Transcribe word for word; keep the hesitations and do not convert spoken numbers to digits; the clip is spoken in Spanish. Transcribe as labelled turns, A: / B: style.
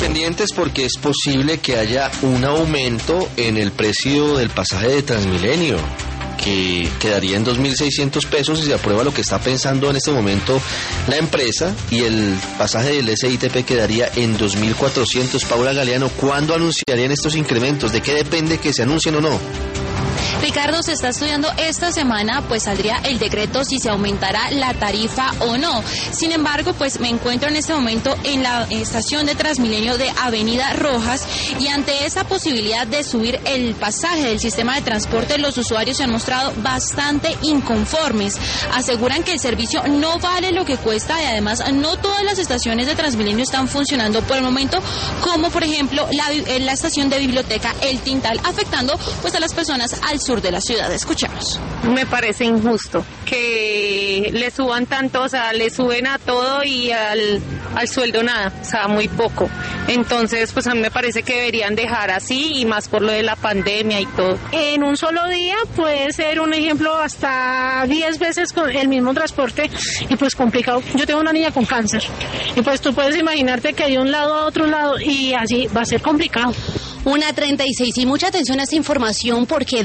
A: pendientes porque es posible que haya un aumento en el precio del pasaje de Transmilenio, que quedaría en dos mil seiscientos pesos si se aprueba lo que está pensando en este momento la empresa, y el pasaje del S I T P quedaría en dos mil cuatrocientos. Paula Galeano, ¿cuándo anunciarían estos incrementos? ¿De qué depende que se anuncien o no?
B: Ricardo, se está estudiando esta semana, pues saldría el decreto si se aumentará la tarifa o no. Sin embargo, pues me encuentro en este momento en la estación de Transmilenio de Avenida Rojas, y ante esa posibilidad de subir el pasaje del sistema de transporte, los usuarios se han mostrado bastante inconformes. Aseguran que el servicio no vale lo que cuesta, y además no todas las estaciones de Transmilenio están funcionando por el momento, como por ejemplo la, la estación de Biblioteca El Tintal, afectando pues a las personas al sur de la ciudad. Escuchamos.
C: Me parece injusto que le suban tanto, o sea, le suben a todo y al, al sueldo nada, o sea, muy poco. Entonces, pues a mí me parece que deberían dejar así, y más por lo de la pandemia y todo.
D: En un solo día puede ser un ejemplo hasta diez veces con el mismo transporte, y pues complicado. Yo tengo una niña con cáncer, y pues tú puedes imaginarte que de un lado a otro lado, y así va a ser complicado.
E: Una treinta y seis, y mucha atención a esta información porque